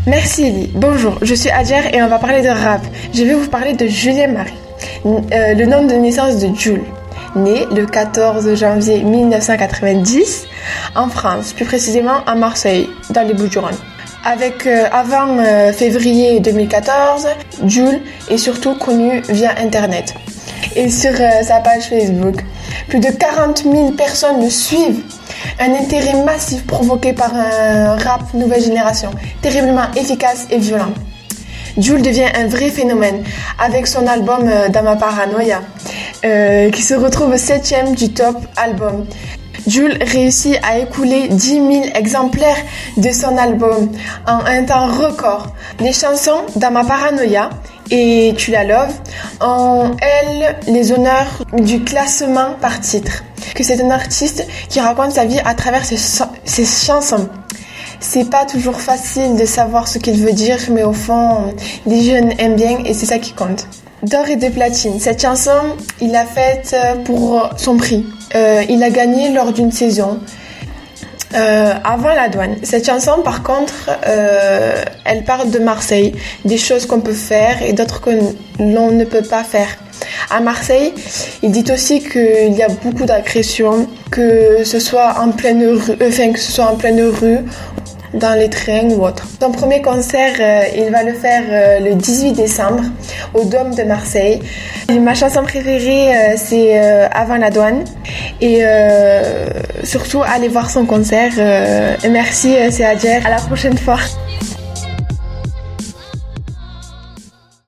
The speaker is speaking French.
Merci Ellie. Bonjour, je suis Adjer et on va parler de rap. Je vais vous parler de Julien Marie, le nom de naissance de Jules. Né le 14 janvier 1990 en France, plus précisément à Marseille, dans les Bouches-du-Rhône. Avant février 2014, Jules est surtout connu via Internet et sur sa page Facebook. Plus de 40 000 personnes le suivent. Un intérêt massif provoqué par un rap nouvelle génération, terriblement efficace et violent. Jules devient un vrai phénomène avec son album Dans ma paranoïa, qui se retrouve 7e du top album. Jules réussit à écouler 10 000 exemplaires de son album en un temps record. Les chansons Dans ma paranoïa et Tu la love ont, elles, les honneurs du classement par titre. Que c'est un artiste qui raconte sa vie à travers ses chansons. C'est pas toujours facile de savoir ce qu'il veut dire, mais au fond, les jeunes aiment bien et c'est ça qui compte. D'or et de platine. Cette chanson, il l'a faite pour son prix. Il a gagné lors d'une saison. Avant la douane. Cette chanson, par contre, elle parle de Marseille, des choses qu'on peut faire et d'autres que l'on ne peut pas faire. À Marseille, il dit aussi qu'il y a beaucoup d'agressions, que ce soit en pleine rue, dans les trains ou autre. Son premier concert, il va le faire le 18 décembre au Dôme de Marseille. Ma chanson préférée, c'est Avant la douane. Et surtout, allez voir son concert. Merci, c'est Adjer. À la prochaine fois.